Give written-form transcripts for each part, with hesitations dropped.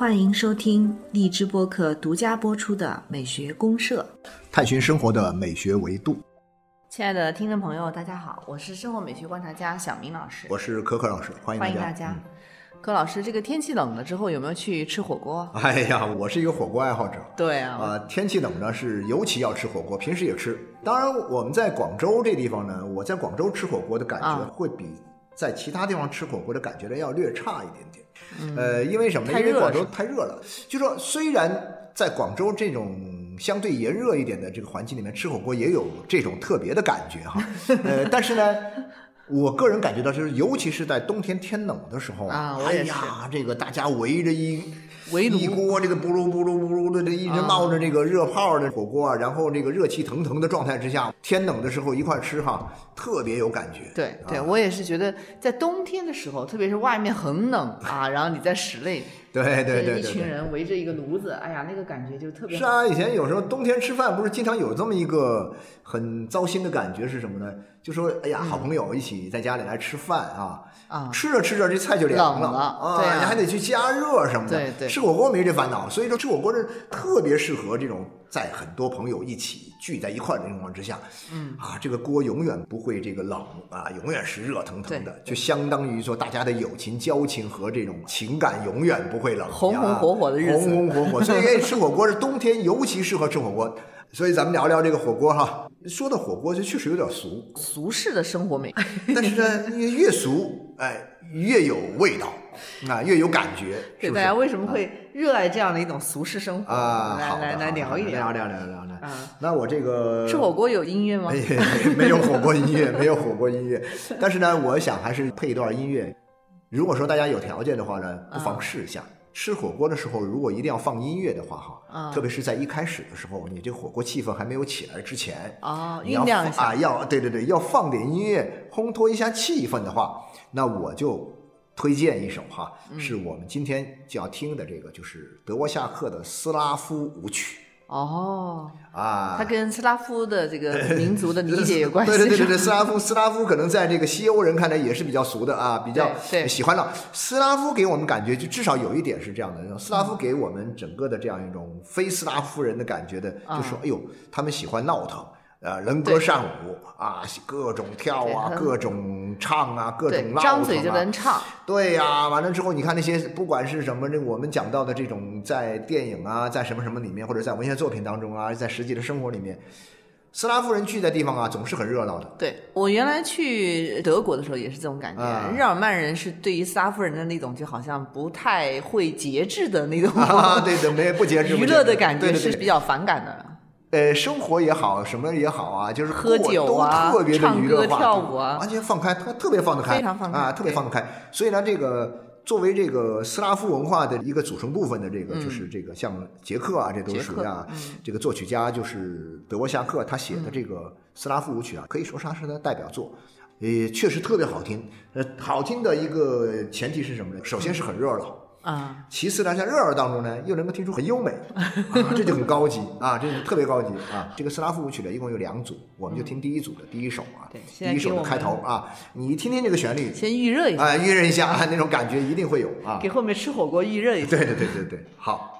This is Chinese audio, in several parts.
欢迎收听荔枝播客独家播出的美学公社， 探寻生活的美学维度。 亲爱的听众朋友大家好，我是生活美学观察家小明老师。 我是可可老师，欢迎大家。 柯老师，这个天气冷了之后有没有去吃火锅？ 哎呀，我是一个火锅爱好者。 对啊， 天气冷呢是尤其要吃火锅，平时也吃。当然我们在广州这地方呢，我在广州吃火锅的感觉会比在其他地方吃火锅的感觉呢要略差一点点。因为什么呢？因为广州太热了。就说虽然在广州这种相对炎热一点的这个环境里面吃火锅也有这种特别的感觉哈，但是呢，我个人感觉到就是，尤其是在冬天天冷的时候我也是。 哎呀，这个大家围着一锅这个布噜布噜布噜的这一直冒着这个热泡的火锅啊，然后这个热气腾腾的状态之下，天冷的时候一块吃哈，特别有感觉。 对对，我也是觉得在冬天的时候，特别是外面很冷啊，然后你在室内。 对， 一群人围着一个炉子，哎呀，那个感觉就特别好。 是啊，以前有时候冬天吃饭不是经常有这么一个很糟心的感觉是什么呢？就说哎呀，好朋友一起在家里来吃饭吃着吃着这菜就凉了对啊， 你还得去加热什么的。 对， 吃火锅没这烦恼，所以说吃火锅是特别适合这种在很多朋友一起聚在一块的情况之下。这个锅永远不会这个冷啊，永远是热腾腾的，就相当于说大家的友情、交情和这种情感永远不会冷， 红红火火的日子， 红红火火。所以吃火锅是冬天尤其适合吃火锅。所以咱们聊聊这个火锅哈。说的火锅就确实有点俗世的生活美， 但是呢，越俗越有味道越有感觉。 对，大家为什么会热爱这样的一种俗世生活来聊一聊。 那我这个吃火锅有音乐吗？ 没有火锅音乐，没有火锅音乐。但是呢，我想还是配一段音乐。如果说大家有条件的话呢，不妨试一下。吃火锅的时候，如果一定要放音乐的话特别是在一开始的时候，你这个火锅气氛还没有起来之前酝酿一下对，要放点音乐烘托一下气氛的话，那我就推荐一首是我们今天就要听的这个，就是德沃夏克的斯拉夫舞曲。它跟斯拉夫的这个民族的理解有关系。 对，斯拉夫可能在这个西欧人看来也是比较俗的比较喜欢的。斯拉夫给我们感觉就至少有一点是这样的，斯拉夫给我们整个的这样一种非斯拉夫人的感觉的，就说哎呦，他们喜欢闹腾。人歌善舞各种跳各种唱各种闹腾张嘴就能唱。 对呀，完了之后你看那些不管是什么我们讲到的这种在电影在什么什么里面，或者在文学作品当中在实际的生活里面，斯拉夫人聚在地方总是很热闹的。 对，我原来去德国的时候也是这种感觉。日耳曼人是对于斯拉夫人的那种就好像不太会节制的那种对，不节制娱乐的感觉是比较反感的。 生活也好，什么也好就是喝酒都特别的娱乐化， 唱歌跳舞完全放开，特别放得开， 非常放开特别放得开。所以呢，这个作为这个斯拉夫文化的一个组成部分的这个，就是这个像捷克这都属于这个作曲家就是德沃夏克他写的这个斯拉夫舞曲可以说是他的代表作。确实特别好听。好听的一个前提是什么呢？首先是很热闹。其次呢，在热闹当中呢，又能够听出很优美这就很高级这就特别高级这个斯拉夫舞曲呢，一共有2组，我们就听第一组的第一首第一首的开头你听听这个旋律， 先预热一下预热一下那种感觉一定会有给后面吃火锅预热一下。 对，好。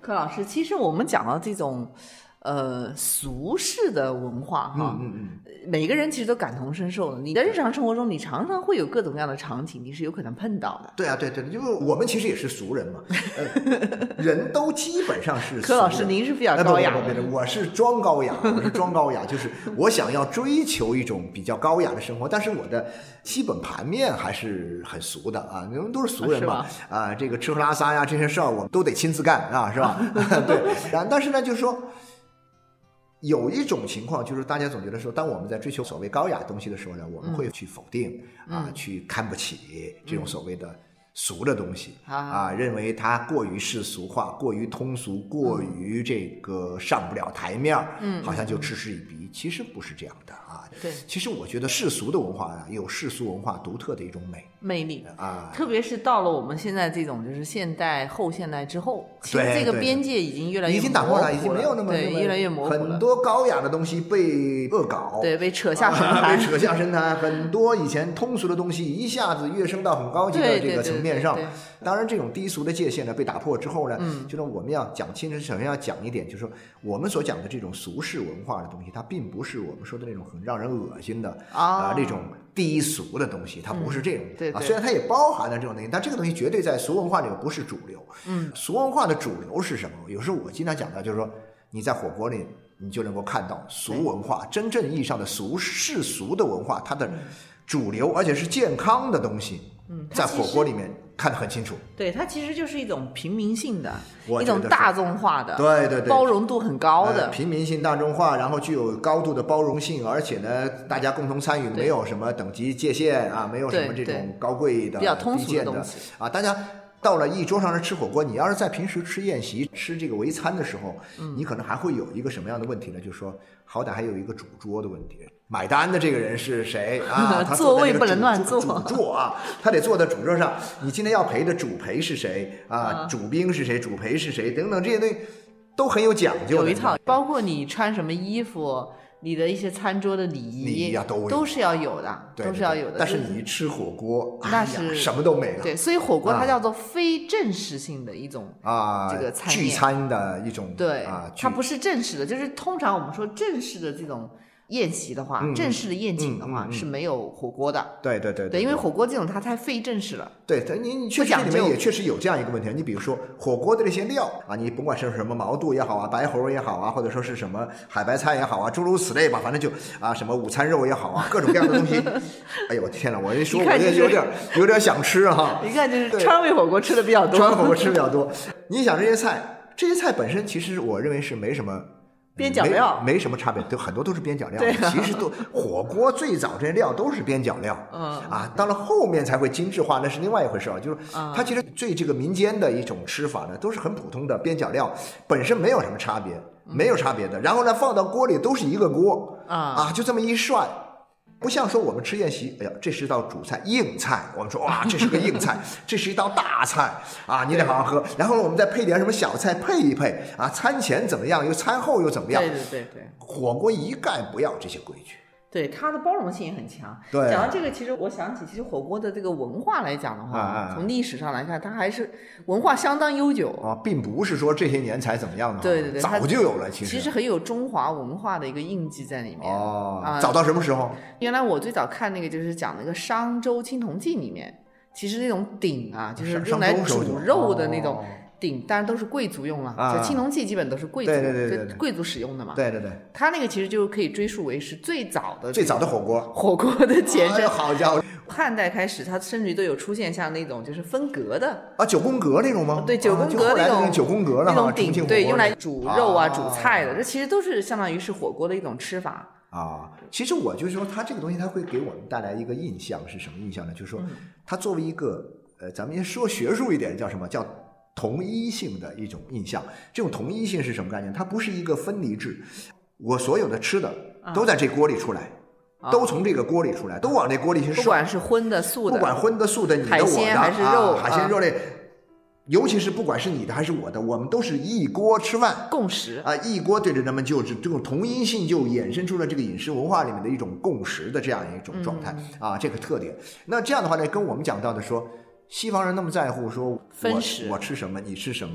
柯老师，其实我们讲到这种俗世的文化哈，每个人其实都感同身受的。你在日常生活中，你常常会有各种各样的场景，你是有可能碰到的。 对啊，对，因为我们其实也是俗人嘛，人都基本上是俗人。 柯老师，您是比较高雅的， 我是装高雅，就是我想要追求一种比较高雅的生活，但是我的基本盘面还是很俗的啊。你们都是俗人嘛，啊，这个吃喝拉撒呀这些事儿我们都得亲自干啊，是吧？对，但是呢，就是说。有一种情况就是大家总觉得说，当我们在追求所谓高雅的东西的时候呢，我们会去否定去看不起这种所谓的俗的东西认为它过于世俗化，过于通俗，过于这个上不了台面，好像就嗤之以鼻。其实不是这样的啊。 对， 其实我觉得世俗的文化有世俗文化独特的一种魅力啊，特别是到了我们现在这种就是现代后现代之后，其实这个边界已经越来越已经打破了，已经没有那么越来越模糊了。 很多高雅的东西被恶搞， 对，被扯下神坛， 被扯下神坛。很多以前通俗的东西一下子跃升到很高级的这个层面上。当然，这种低俗的界限呢被打破之后呢，就是我们要讲清楚，首先要讲一点，就是说我们所讲的这种俗世文化的东西，它并不是我们说的那种很让人恶心的那种低俗的东西，它不是这种。 对， 虽然它也包含了这种东西，但这个东西绝对在俗文化里面不是主流。俗文化的主流是什么？有时候我经常讲到，就是说你在火锅里你就能够看到俗文化，真正意义上的世俗的文化，它的主流而且是健康的东西，在火锅里面看得很清楚。 对，它其实就是一种平民性的，一种大众化的， 对， 包容度很高的， 平民性大众化，然后具有高度的包容性，而且呢，大家共同参与，没有什么等级界限啊，没有什么这种高贵的、 比较通俗的东西啊，大家。到了一桌上吃火锅，你要是在平时吃宴席、吃这个围餐的时候，你可能还会有一个什么样的问题呢？就是说，好歹还有一个主桌的问题。买单的这个人是谁啊？他座位不能乱坐， 主座啊，他得坐在主桌上。你今天要陪的主陪是谁啊？主宾是谁？主陪是谁？等等这些东西都很有讲究的。 有一套，包括你穿什么衣服。你的一些餐桌的礼仪都是要有的，都是要有的。 但是你一吃火锅， 那是什么都没了。 对，所以火锅它叫做非正式性的一种这个餐聚餐的一种。 对它不是正式的，就是通常我们说正式的这种宴席的话，正式的宴请的话是没有火锅的。 对， 因为火锅这种它太非正式了。 对，你确实里面也确实有这样一个问题。你比如说火锅的这些料啊，你甭管是什么毛肚也好啊，白喉也好啊，或者说是什么海白菜也好啊，诸如此类吧，反正就什么午餐肉也好啊，各种各样的东西。哎呦我天哪，我一说我也有点想吃哈。 一看就是川味火锅吃的比较多。 川火锅吃的比较多。你想这些菜本身，其实我认为是没什么。 边角料没什么差别，很多都是边角料。其实都火锅最早这些料都是边角料，到了后面才会精致化，那是另外一回事就是它其实最这个民间的一种吃法呢，都是很普通的边角料，本身没有什么差别，没有差别的。然后呢，放到锅里都是一个锅就这么一涮。不像说我们吃宴席，哎呀，这是一道主菜硬菜，我们说哇，这是个硬菜，这是一道大菜你得好好喝。然后我们再配点什么小菜配一配餐前怎么样，又餐后又怎么样？ 对， 火锅一概不要这些规矩。 对，它的包容性也很强。 对， 讲到这个，其实我想起，其实火锅的这个文化来讲的话，从历史上来看，它还是文化相当悠久并不是说这些年才怎么样的。 对， 早就有了。其实很有中华文化的一个印记在里面。 早到什么时候？ 原来我最早看那个就是讲那个商周青铜记里面，其实那种鼎就是用来煮肉的那种。鼎当然都是贵族用了，就青铜器基本都是贵族贵族使用的嘛。 对， 它那个其实就可以追溯为是最早的火锅的前身。 好家伙！ 汉代开始，它甚至都有出现像那种就是分格的 9宫格那种吗？ 对，9宫格那种 9宫格了那种鼎，对，用来煮肉煮菜的，这其实都是相当于是火锅的一种吃法其实我就是说，它这个东西它会给我们带来一个印象是什么印象呢？就是说，它作为一个咱们说学术一点叫什么叫同一性的一种印象。这种同一性是什么概念？它不是一个分离制，我所有的吃的都在这锅里出来，都从这个锅里出来，都往这锅里去涮， 不管是荤的素的， 不管荤的素的，你的海鲜还是肉， 海鲜肉类，尤其是不管是你的还是我的，我们都是一锅吃饭， 共识一锅对着人们就是这种同一性，就衍生出了这个饮食文化里面的一种共识的这样一种状态这个特点。那这样的话呢，跟我们讲到的说。西方人那么在乎说我吃什么你吃什么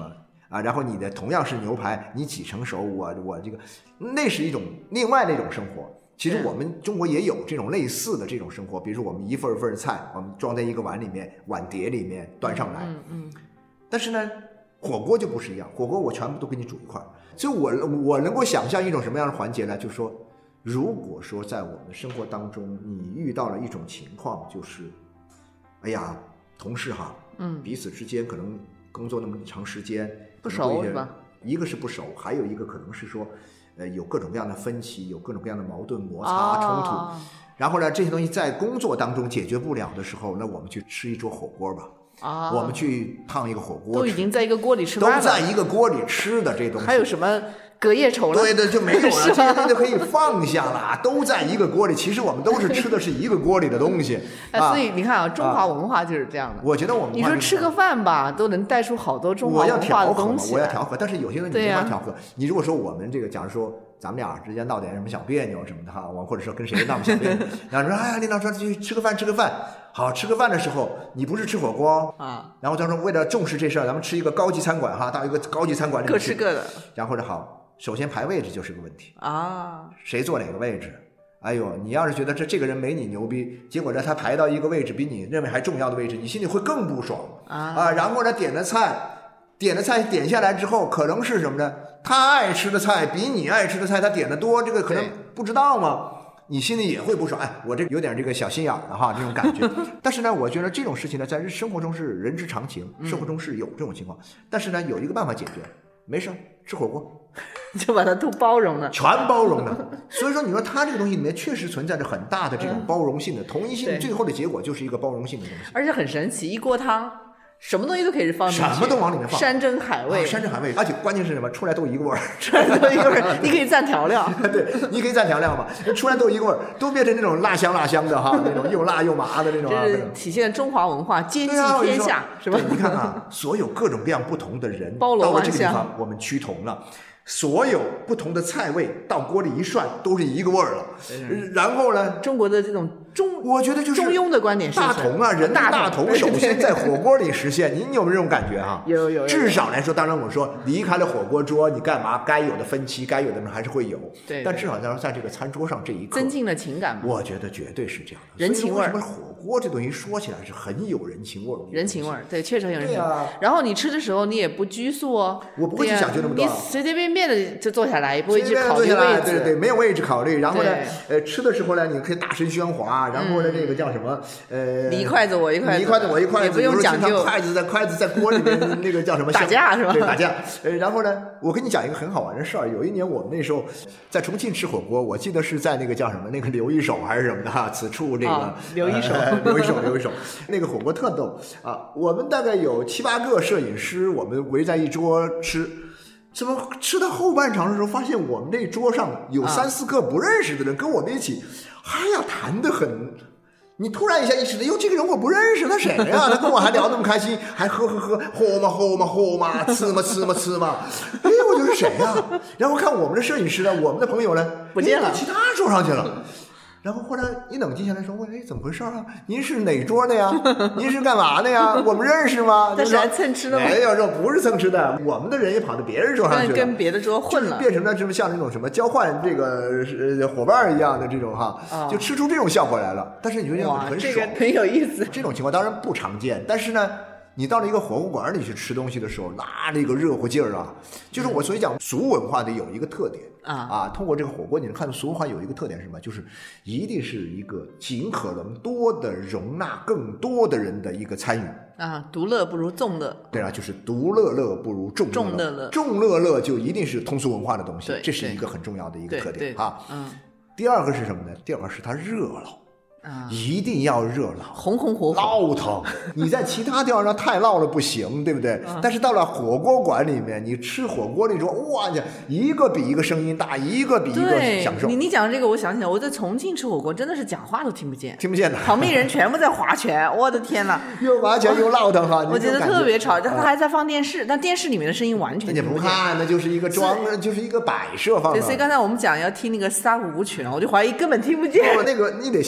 啊，然后你的同样是牛排，你几成熟，我这个，那是一种另外的一种生活。其实我们中国也有这种类似的这种生活，比如说我们一份一份的菜，我们装在一个碗里面、碗碟里面端上来。但是呢，火锅就不是一样，火锅我全部都给你煮一块。所以我能够想象一种什么样的环节呢？就是说，如果说在我们的生活当中，你遇到了一种情况，就是，哎呀，同事哈，彼此之间可能工作那么长时间不熟是吧？ 一个是不熟，还有一个可能是说。有各种各样的分歧，有各种各样的矛盾、摩擦、冲突，然后呢，这些东西在工作当中解决不了的时候，那我们去吃一桌火锅吧。我们去烫一个火锅， 都已经在一个锅里吃饭了， 都在一个锅里吃的这东西， 还有什么隔夜仇了？ 对，就没有了，这些东西可以放下了，都在一个锅里。其实我们都是吃的是一个锅里的东西。 所以你看啊，中华文化就是这样的。 我觉得我们你说吃个饭吧，都能带出好多中华文化的东西。 我要调和，但是有些人你没法调和。你如果说我们这个，假如说咱们俩之间闹点什么小别扭什么的哈，我或者说跟谁闹小别扭，然后说哎呀，领导说去吃个饭。好，吃个饭的时候，你不是吃火锅啊，然后他说为了重视这事儿，咱们吃一个高级餐馆哈，到一个高级餐馆里面各吃各的。 然后好，首先排位置就是个问题啊， 谁坐哪个位置？哎呦，你要是觉得这个人没你牛逼，结果呢他排到一个位置比你认为还重要的位置，你心里会更不爽啊。然后呢点的菜点下来之后，可能是什么呢？他爱吃的菜比你爱吃的菜他点的多，这个可能不知道吗？你心里也会不爽，哎，我这有点这个小心眼的哈，这种感觉。但是呢，我觉得这种事情呢，在生活中是人之常情，生活中是有这种情况。但是呢，有一个办法解决，没事，吃火锅， 就把它都包容了， 全包容了。所以说，你说它这个东西里面确实存在着很大的这种包容性的同一性，最后的结果就是一个包容性的东西， 而且很神奇，一锅汤。什么东西都可以放进去， 什么都往里面放， 山珍海味， 山珍海味，而且关键是什么？出来都一个味儿， 出来都一个味儿，你可以蘸调料， 对，你可以蘸调料嘛，出来都一个味儿，都变成那种辣香的哈，那种又辣又麻的那种。 这是体现中华文化，兼济天下，是吧？ 你看啊，所有各种各样不同的人， 包罗万象， 到了这个地方，我们趋同了。所有不同的菜味到锅里一涮，都是一个味儿了。然后呢， 中国的这种我觉得就是中庸的观点， 大同啊，人大同首先在火锅里实现。您有没有这种感觉哈？ 有。 至少来说，当然我说离开了火锅桌，你干嘛？该有的分歧，该有的还是会有。 对。 但至少在这个餐桌上这一刻， 增进了情感。 我觉得绝对是这样的， 人情味儿。 为什么火锅这东西说起来是很有人情味儿？ 人情味儿，对，确实很有人情味儿。然后你吃的时候，你也不拘束哦， 我不会去讲究那么多， 你随随便便的就坐下来，也不会去考虑位置。 对，没有位置考虑。然后呢，吃的时候呢，你可以大声喧哗，然后呢，这个叫什么？ 你一筷子我一筷子， 你一筷子我一筷子， 也不用讲究。 筷子在锅里面，那个叫什么？ 打架是吧？ 对，打架。然后呢，我跟你讲一个很好玩的事儿。有一年我们那时候在重庆吃火锅，我记得是在那个叫什么，那个留一手还是什么的哈，此处这个留一手， 留一手，那个火锅特逗啊！我们大概有7、8个摄影师，我们围在一桌吃。怎么吃到后半场的时候，发现我们这桌上有3、4个不认识的人跟我们一起，哎呀，谈得很。你突然一下意识到，哟，这个人我不认识，他谁呀？他跟我还聊那么开心，还喝嘛，吃嘛。哎，我就是谁呀？然后看我们的摄影师呢，我们的朋友呢， 不见了， 其他桌上去了。然后后来一冷静下来说，问，哎，怎么回事啊？您是哪桌的呀？您是干嘛的呀？我们认识吗？ 但是还蹭吃的吗？ 没有，说不是蹭吃的，我们的人也跑到别人桌上去了， 跟别的桌混了， 变成了什么像那种什么交换这个伙伴一样的这种哈，就吃出这种效果来了。但是你觉得很爽， 这个很有意思。 这种情况当然不常见，但是呢。你到了一个火锅馆里去吃东西的时候，那个热乎劲儿啊，就是我所以讲俗文化的有一个特点通过这个火锅你能看到俗文化有一个特点是什么？就是一定是一个尽可能多的容纳更多的人的一个参与独乐不如众乐。 对啊，就是独乐乐不如众乐乐，众乐乐就一定是通俗文化的东西，这是一个很重要的一个特点第二个是什么呢？第二个是它热闹。一定要热闹， 红红火火， 闹腾。你在其他地方上太闹了不行，对不对？但是到了火锅馆里面，你吃火锅那种，哇，一个比一个声音大，一个比一个享受。 你讲这个，我想起来，我在重庆吃火锅，真的是讲话都听不见的， 旁边人全部在划拳，我的天哪！ 又划拳又闹腾哈， 我觉得特别吵。他还在放电视，但电视里面的声音完全听不见。 你不看，那就是一个就是一个摆设放的。 对，所以刚才我们讲要听那个4大五舞曲了，我就怀疑根本听不见。 那个你得先听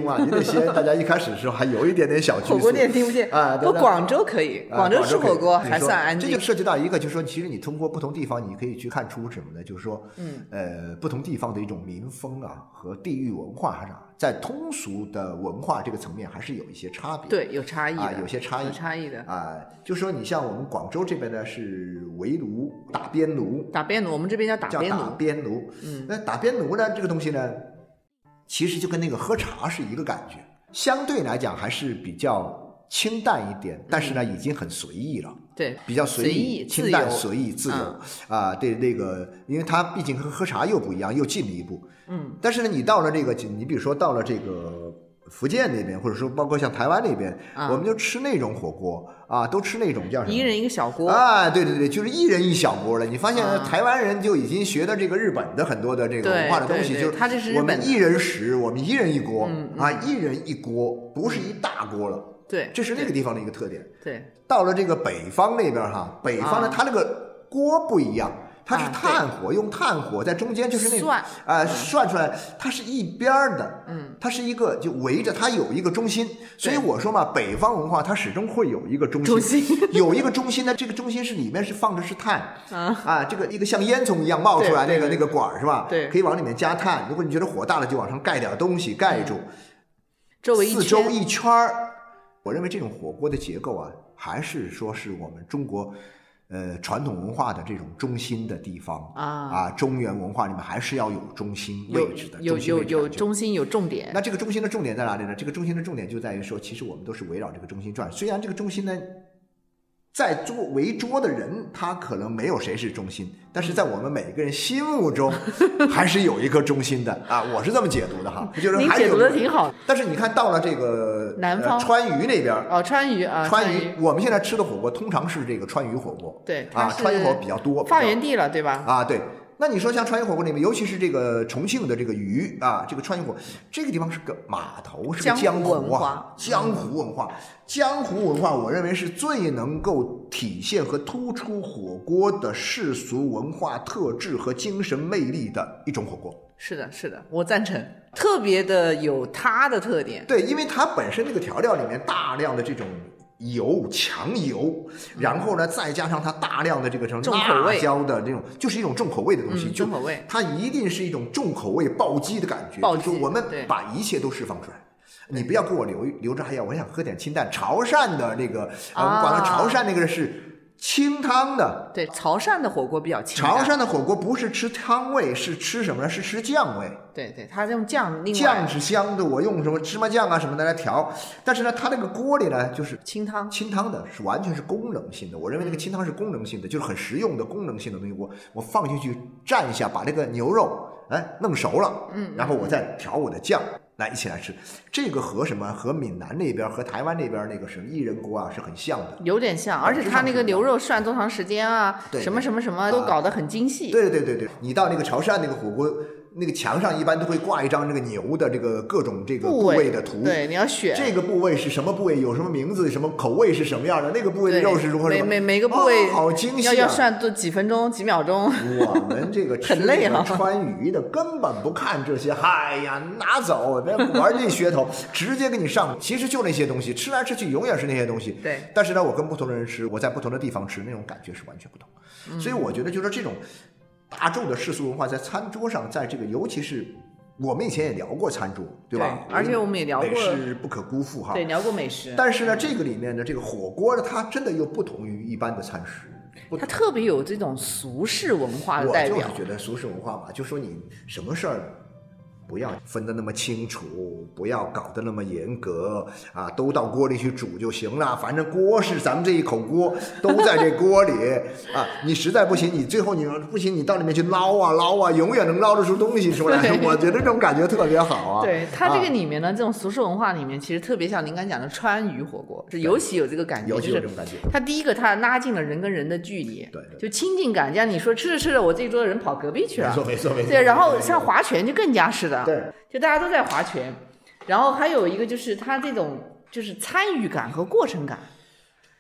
听嘛，你得先大家一开始的时候还有一点点小拘束。 火锅店听不见啊， 不，广州可以，广州吃火锅还算安静。 这就涉及到一个，就是说，其实你通过不同地方，你可以去看出什么呢？就是说，不同地方的一种民风啊和地域文化上，在通俗的文化这个层面还是有一些差别。 对，有差异的， 有些差异， 有差异的啊。就说你像我们广州这边呢是围炉、打边炉， 我们这边叫打边炉。 那打边炉呢，这个东西呢，其实就跟那个喝茶是一个感觉，相对来讲还是比较清淡一点，但是呢，已经很随意了。 对， 比较随意、清淡、随意、自由啊。对，那个，因为它毕竟和喝茶又不一样，又进了一步。但是呢，你到了这个，你比如说到了这个福建那边，或者说包括像台湾那边，我们就吃那种火锅啊，都吃那种叫什么？ 一人一个小锅啊，对，就是一人一小锅了。你发现台湾人就已经学的这个日本的很多的这个文化的东西，就是他这是我们一人食，我们一人一锅啊，一人一锅，不是一大锅了。 对， 这是那个地方的一个特点。 对， 到了这个北方那边哈，北方呢，它那个锅不一样。它是炭火，用炭火在中间，就是那个涮出来，它是一边的，它是一个就围着，它有一个中心，所以我说嘛，北方文化它始终会有一个中心，有一个中心呢，这个中心是里面是放的是炭这个一个像烟囱一样冒出来那个管是吧？ 对， 可以往里面加炭，如果你觉得火大了，就往上盖点东西盖住， 四周一圈。我认为这种火锅的结构啊，还是说是我们中国。传统文化的这种中心的地方中原文化里面还是要有中心位置的， 有中心有重点。 那这个中心的重点在哪里呢？这个中心的重点就在于说，其实我们都是围绕这个中心转。虽然这个中心呢，在围桌的人他可能没有谁是中心，但是在我们每个人心目中还是有一个中心的啊，我是这么解读的哈。就是您解读的挺好。 但是你看到了这个南方川渝那边川渝我们现在吃的火锅通常是这个川渝火锅， 对川渝火锅比较多， 发源地了对吧？ 对。那你说像川渝火锅里面，尤其是这个重庆的这个渝这个川渝火，这个地方是个码头，是个江湖啊，江湖文化，江湖文化，我认为是最能够体现和突出火锅的世俗文化特质和精神魅力的一种火锅。 是的，我赞成，特别的有它的特点。 对，因为它本身这个调料里面大量的这种油，强油，然后呢再加上它大量的这个什么辣椒的这种，就是一种重口味的东西， 重口味， 它一定是一种重口味暴击的感觉，就是我们把一切都释放出来。你不要给我留着，我想喝点清淡。潮汕的那个，我们管潮汕那个是清汤的。 对，潮汕的火锅比较清淡。 潮汕的火锅不是吃汤味，是吃什么呢？是吃酱味。 对，它用酱， 酱是香的，我用什么芝麻酱什么的来调。但是呢，它那个锅里呢，就是清汤的，是完全是功能性的。我认为那个清汤是功能性的，就是很实用的功能性的东西。我放进去蘸一下，把这个牛肉弄熟了，然后我再调我的酱。来一起来吃，这个和什么和闽南那边和台湾那边那个什么一人锅是很像的， 有点像，而且它那个牛肉涮多长时间什么都搞得很精细。 对，你到那个潮汕那个火锅，那个墙上一般都会挂一张这个牛的这个各种这个部位的图， 对，你要选这个部位是什么部位，有什么名字，什么口味是什么样的，那个部位的肉是如何， 每个部位好精细要涮几分钟几秒钟。 我们这个很累川渝的根本不看这些，拿走，别玩这噱头，直接给你上。其实就那些东西，吃来吃去永远是那些东西。 对， 但是呢，我跟不同的人吃，我在不同的地方吃，那种感觉是完全不同。所以我觉得就是这种大众的世俗文化在餐桌上，在这个尤其是我们以前也聊过餐桌，对吧？ 对，而且我们也聊过美食不可辜负对，聊过美食。 但是呢，这个里面的这个火锅呢，它真的又不同于一般的餐食， 它特别有这种俗世文化的代表。 我就是觉得俗世文化嘛，就说你什么事儿不要分得那么清楚，不要搞得那么严格都到锅里去煮就行了。反正锅是咱们这一口锅，都在这锅里你实在不行，你最后你不行，你到里面去捞啊，永远能捞得出东西出来。我觉得这种感觉特别好对，它这个里面呢，这种俗世文化里面，其实特别像您刚讲的川渝火锅，就尤其有这个感觉， 尤其有这种感觉。 它第一个，它拉近了人跟人的距离， 对， 就亲近感。像你说吃着，我这一桌的人跑隔壁去了， 没错。 对，然后像划拳就更加是的。 对， 就大家都在划拳，然后还有一个就是它这种就是参与感和过程感，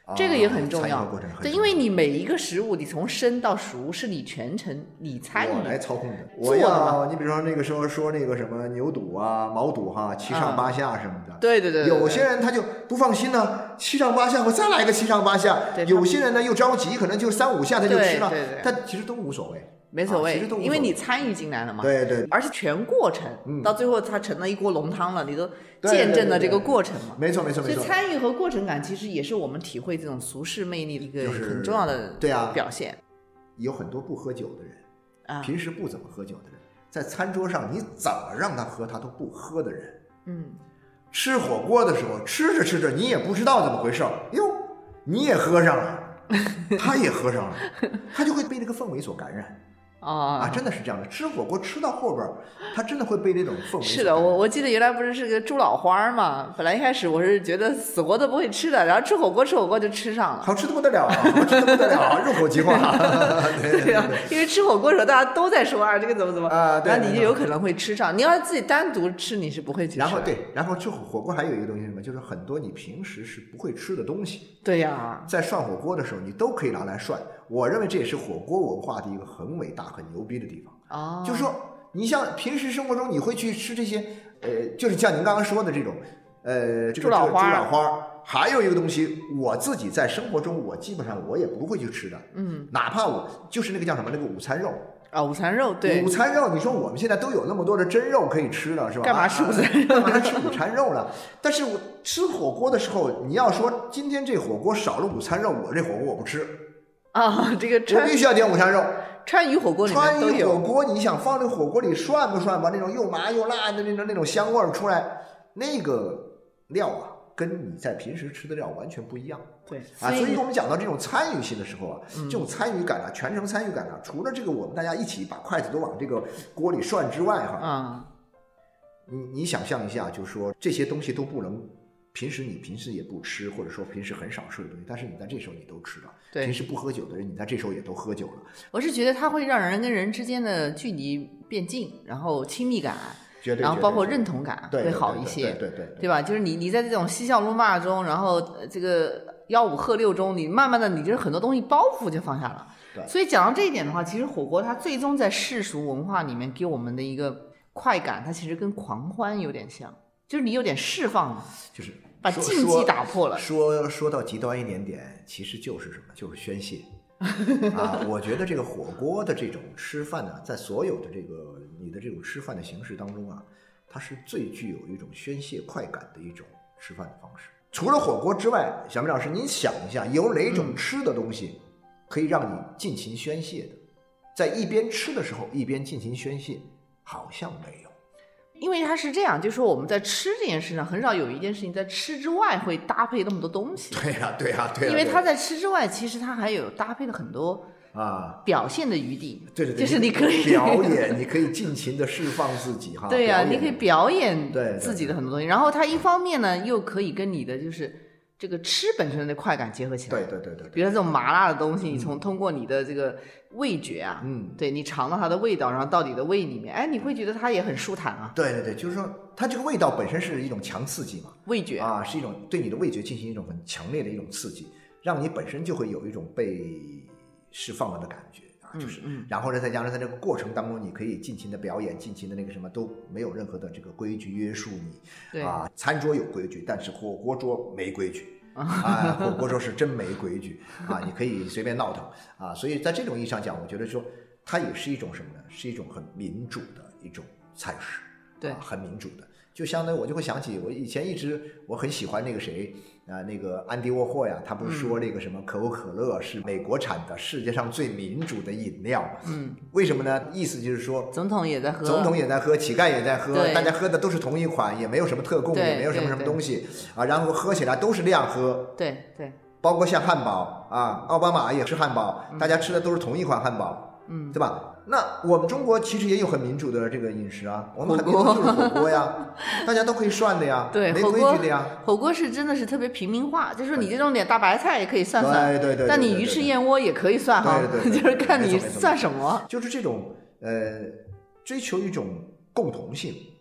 这个也很重要。 对， 因为你每一个食物，你从生到熟是你全程你参与我来操控的。 我要你比如说那个时候说那个什么牛肚啊、毛肚哈、7上8下什么的。 对对对。 有些人他就不放心呢，7上8下我再来个7上8下。有些人呢又着急，可能就3、5下他就吃了。 对， 但其实都无所谓。 没所谓，因为你参与进来了嘛。 对对。 而且全过程，到最后它成了一锅浓汤了，你都见证了这个过程嘛。 没错。 所以参与和过程感其实也是我们体会这种俗世魅力的一个很重要的表现。 有很多不喝酒的人，平时不怎么喝酒的人，在餐桌上你怎么让他喝他都不喝的人，吃火锅的时候吃着吃着你也不知道怎么回事，哟，你也喝上了，他也喝上了，他就会被那个氛围所感染。真的是这样的，吃火锅吃到后边，他真的会被那种氛围。 是的，我记得原来不是个猪脑花嘛，本来一开始我是觉得死活都不会吃的，然后吃火锅就吃上了， 好吃的不得了，入口即化。对啊，因为吃火锅的时候大家都在说这个怎么然后你就有可能会吃上。你要自己单独吃，你是不会去吃的。 然后吃火锅还有一个东西是什么？就是很多你平时是不会吃的东西。 对呀， 在涮火锅的时候，你都可以拿来涮。我认为这也是火锅文化的一个很伟大、很牛逼的地方。就是说，你像平时生活中你会去吃这些，就是像您刚刚说的这种，这个猪脑花。还有一个东西，我自己在生活中我基本上我也不会去吃的。哪怕我就是那个叫什么那个午餐肉。 午餐肉，对， 午餐肉，你说我们现在都有那么多的真肉可以吃了，是吧？ 干嘛吃午餐肉？ 干嘛吃午餐肉了？但是我吃火锅的时候，你要说今天这火锅少了午餐肉，我这火锅我不吃。 这个我必须要点午餐肉。 川渝火锅里面都有。 川渝火锅，你想放这个火锅里涮不涮吧？那种又麻又辣的那种香味出来，那个料跟你在平时吃的料完全不一样。 对所以我们讲到这种参与性的时候这种参与感全程参与感除了这个我们大家一起把筷子都往这个锅里涮之外你想象一下，就是说这些东西都不能平时也不吃，或者说平时很少吃的东西，但是你在这时候你都吃了。 对， 平时不喝酒的人，你在这时候也都喝酒了。 我是觉得它会让人跟人之间的距离变近，然后亲密感。然后包括认同感会好一些，对吧？就是你在这种嬉笑怒骂中，然后这个吆五喝六中，你慢慢的，你就是很多东西包袱就放下了。所以讲到这一点的话，其实火锅它最终在世俗文化里面给我们的一个快感，它其实跟狂欢有点像，就是你有点释放了， 就是把禁忌打破了。 说到极端一点，其实就是什么？就是宣泄。我觉得这个火锅的这种吃饭呢，在所有的这个你的这种吃饭的形式当中它是最具有一种宣泄快感的一种吃饭的方式。除了火锅之外，小明老师，您想一下，有哪种吃的东西可以让你尽情宣泄的？在一边吃的时候一边尽情宣泄，好像没有。 因为它是这样，就是说我们在吃这件事上，很少有一件事情在吃之外会搭配那么多东西。 对呀。 因为它在吃之外，其实它还有搭配了很多表现的余地。 对， 就是你可以表演，你可以尽情的释放自己对呀，你可以表演自己的很多东西。 对， 然后它一方面呢，又可以跟你的就是这个吃本身的快感结合起来。 对。 比如说这种麻辣的东西，你通过你的这个味觉对，你尝到它的味道，然后到你的胃里面，你会觉得它也很舒坦啊。 对，就是说它这个味道本身是一种强刺激嘛， 味觉是一种对你的味觉进行一种很强烈的一种刺激，让你本身就会有一种被释放了的感觉就是然后呢，再加上在这个过程当中，你可以尽情的表演，尽情的那个什么，都没有任何的这个规矩约束你。 对餐桌有规矩，但是火锅桌没规矩。火锅桌是真没规矩你可以随便闹腾所以在这种意义上讲，我觉得说它也是一种什么呢？是一种很民主的一种菜式， 对， 很民主的。就相当于我就会想起我以前我很喜欢那个谁那个安迪沃霍呀，他不是说那个什么可口可乐是美国产的世界上最民主的饮料为什么呢？意思就是说总统也在喝， 乞丐也在喝，大家喝的都是同一款，也没有什么特供，也没有什么东西然后喝起来都是量喝。 对， 包括像汉堡奥巴马也吃汉堡大家吃的都是同一款汉堡对吧？那我们中国其实也有很民主的这个饮食我们很民主就是火锅呀大家都可以涮的呀， 对， 没规矩的呀。 火锅是真的是特别平民化，就是你这种点大白菜也可以涮， 对， 但你鱼翅燕窝也可以涮对， 就是看你涮什么。 就是这种追求一种共同性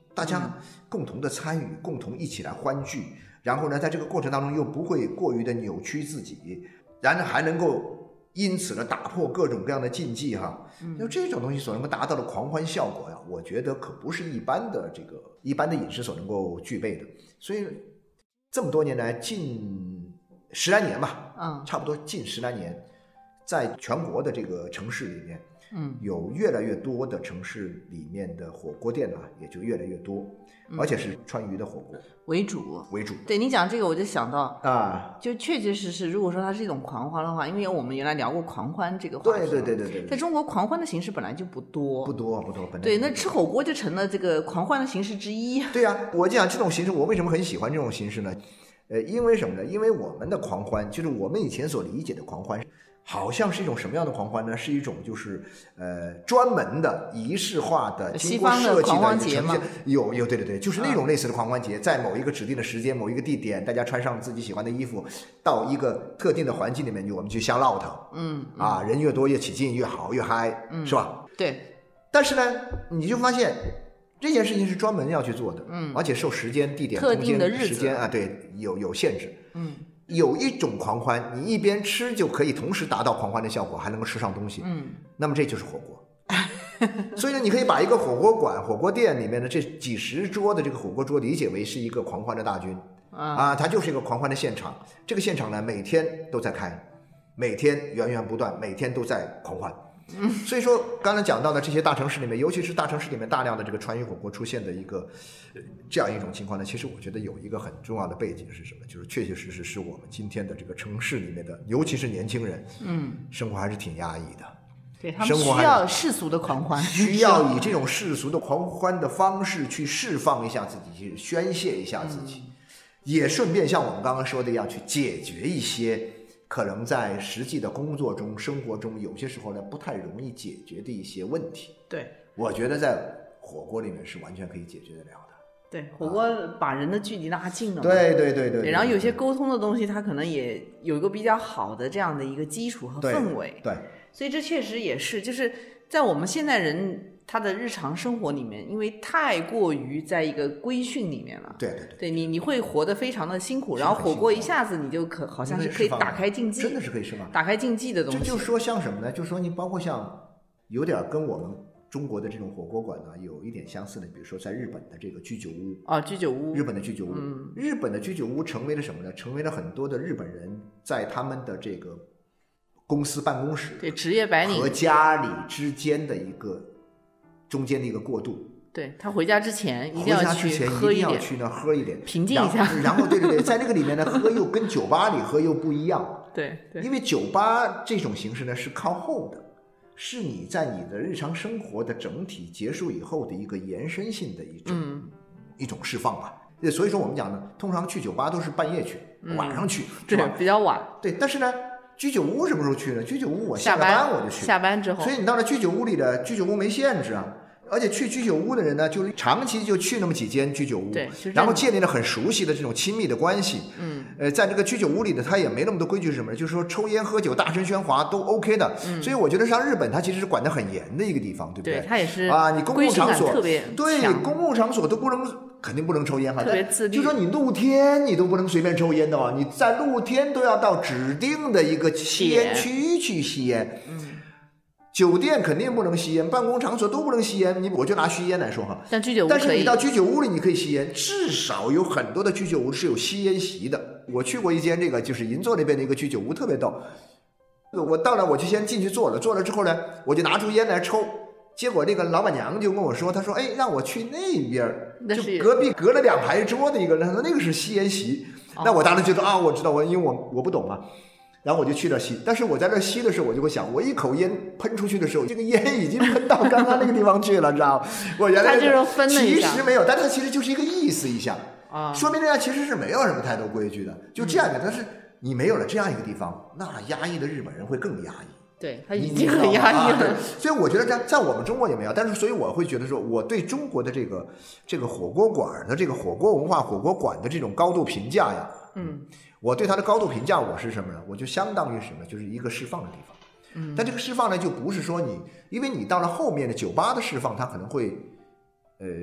大家共同的参与，共同一起来欢聚，然后呢，在这个过程当中又不会过于的扭曲自己，然后还能够因此呢打破各种各样的禁忌哈。就这种东西所能够达到的狂欢效果呀，我觉得可不是一般的饮食所能够具备的。所以这么多年来，近10来年吧，差不多近10来年，在全国的这个城市里面，有越来越多的城市里面的火锅店也就越来越多，而且是川渝的火锅为主。 对， 你讲这个我就想到就确确实实，如果说它是一种狂欢的话，因为我们原来聊过狂欢这个话题， 对， 在中国狂欢的形式本来就不多， 对， 那吃火锅就成了这个狂欢的形式之一。 对呀，我讲这种形式，我为什么很喜欢这种形式呢？因为什么呢？因为我们的狂欢，就是我们以前所理解的狂欢，好像是一种什么样的狂欢呢？是一种就是专门的仪式化的经过设计的节嘛， 对，就是那种类似的狂欢节，在某一个指定的时间、某一个地点，大家穿上自己喜欢的衣服，到一个特定的环境里面，我们去瞎唠腾，人越多越起劲，越好越嗨，是吧？ 对。 但是呢，你就发现这件事情是专门要去做的，而且受时间、地点、 特定的日子时间对，有限制，有一种狂欢，你一边吃就可以同时达到狂欢的效果，还能够吃上东西，那么这就是火锅。所以呢，你可以把一个火锅馆、火锅店里面的这几十桌的这个火锅桌理解为是一个狂欢的大军它就是一个狂欢的现场。这个现场呢，每天都在开，每天源源不断，每天都在狂欢。所以说刚才讲到的这些大城市里面，尤其是大城市里面大量的这个川渝火锅出现的一个这样一种情况呢，其实我觉得有一个很重要的背景是什么？就是确确实实是我们今天的这个城市里面的，尤其是年轻人，生活还是挺压抑的。 对，他们需要世俗的狂欢， 需要以这种世俗的狂欢的方式去释放一下自己，去宣泄一下自己，也顺便像我们刚刚说的一样，去解决一些可能在实际的工作中、生活中有些时候呢不太容易解决的一些问题。 对， 我觉得在火锅里面是完全可以解决得了的。 对，火锅把人的距离拉近了。 对， 然后有些沟通的东西，它可能也有一个比较好的这样的一个基础和氛围。 对， 所以这确实也是，就是在我们现代人他的日常生活里面，因为太过于在一个规训里面了。 对， 你会活得非常的辛苦，然后火锅一下子你就好像是可以打开禁忌， 真的是可以释放， 打开禁忌的东西。 这就说像什么呢？就说你包括像有点跟我们中国的这种火锅馆呢有一点相似的，比如说在日本的这个居酒屋居酒屋， 日本的居酒屋，日本的居酒屋成为了什么呢？成为了很多的日本人在他们的这个公司办公室对职业白领和家里之间的一个中间的一个过渡。 对，他回家之前一定要去喝一点，平静一下。 然后对，在那个里面呢，喝又跟酒吧里喝又不一样。 对， 因为酒吧这种形式呢是靠后的，是你在你的日常生活的整体结束以后的一个延伸性的一种释放吧。所以说我们讲呢，通常去酒吧都是半夜去，晚上去， 对，比较晚。 对，但是呢，居酒屋什么时候去呢？居酒屋我下了班我就去， 下班之后。 所以你到了居酒屋里的居酒屋没限制啊。而且去居酒屋的人呢，就是长期就去那么几间居酒屋， 对， 然后建立了很熟悉的这种亲密的关系。在这个居酒屋里的他也没那么多规矩是什么，就是说抽烟喝酒大声喧哗都 OK 的。所以我觉得像日本，它其实是管得很严的一个地方，对不对？ 对，它也是你公共场所特别对公共场所都肯定不能抽烟哈， 特别自律。 就说你露天你都不能随便抽烟的哦，你在露天都要到指定的一个吸烟区去吸烟。酒店肯定不能吸烟，办公场所都不能吸烟。我就拿吸烟来说哈， 但是你到居酒屋里你可以吸烟，至少有很多的居酒屋是有吸烟席的。我去过一间这个就是银座那边的一个居酒屋，特别逗。我到了我就先进去坐了之后呢，我就拿出烟来抽。结果这个老板娘就跟我说，她说：“哎，让我去那边，就隔壁隔了2排桌的一个，她说那个是吸烟席。”那我当时觉得我知道，因为我不懂嘛。然后我就去那吸，但是我在那吸的时候，我就会想，我一口烟喷出去的时候，这个烟已经喷到刚刚那个地方去了，知道吗？我原来其实没有，但它其实就是一个意思一下说明人家其实是没有什么太多规矩的，就这样的。但是你没有了这样一个地方，那压抑的日本人会更压抑。 对，他已经很压抑了。 所以我觉得在我们中国也没有，但是所以我会觉得说，我对中国的这个火锅馆的这个火锅文化、火锅馆的这种高度评价呀，我对它的高度评价我是什么呢？我就相当于什么？就是一个释放的地方。但这个释放呢，就不是说因为你到了后面的酒吧的释放，它可能会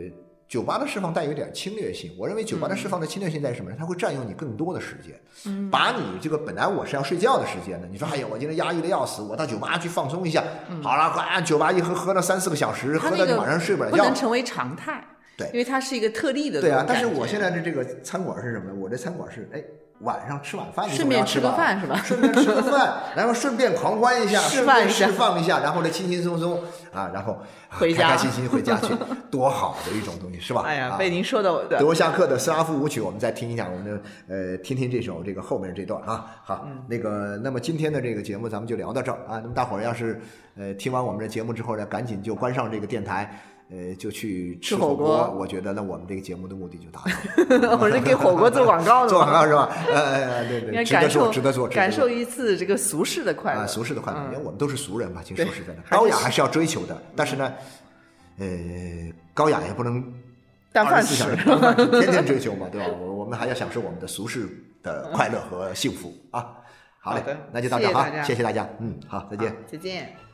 酒吧的释放带有点侵略性，我认为酒吧的释放的侵略性在什么呢？它会占用你更多的时间，把你这个本来我是要睡觉的时间的，你说哎呀，我今天压抑的要死，我到酒吧去放松一下，好了，酒吧一喝了3-4个小时，喝到你晚上睡不了觉， 不能成为常态， 对， 因为它是一个特例的。 对啊，但是我现在的这个餐馆是什么呢？我这餐馆是晚上吃晚饭， 顺便吃个饭是吧？ 顺便吃个饭，然后顺便狂欢一下， 释放一下，然后呢轻轻松松啊，然后回家， 开开心心回家去，多好的一种东西，是吧？ 哎呀，被您说的。 德沃夏克的斯拉夫舞曲，我们再听一下，我们听听这首这个后面这段啊。好，那么今天的这个节目咱们就聊到这儿啊。那么大伙儿要是听完我们的节目之后呢，赶紧就关上这个电台。就去吃火锅，我觉得那我们这个节目的目的就达到了。 我是给火锅做广告的， 做广告是吧？对，值得做， 感受一次这个俗世的快乐啊，俗世的快乐，因为我们都是俗人嘛，其实说实在的，高雅还是要追求的，但是呢，高雅也不能24小时天天追求嘛，对吧？我们还要享受我们的俗世的快乐和幸福啊。好嘞，那就到这哈，谢谢大家，好，再见， 再见。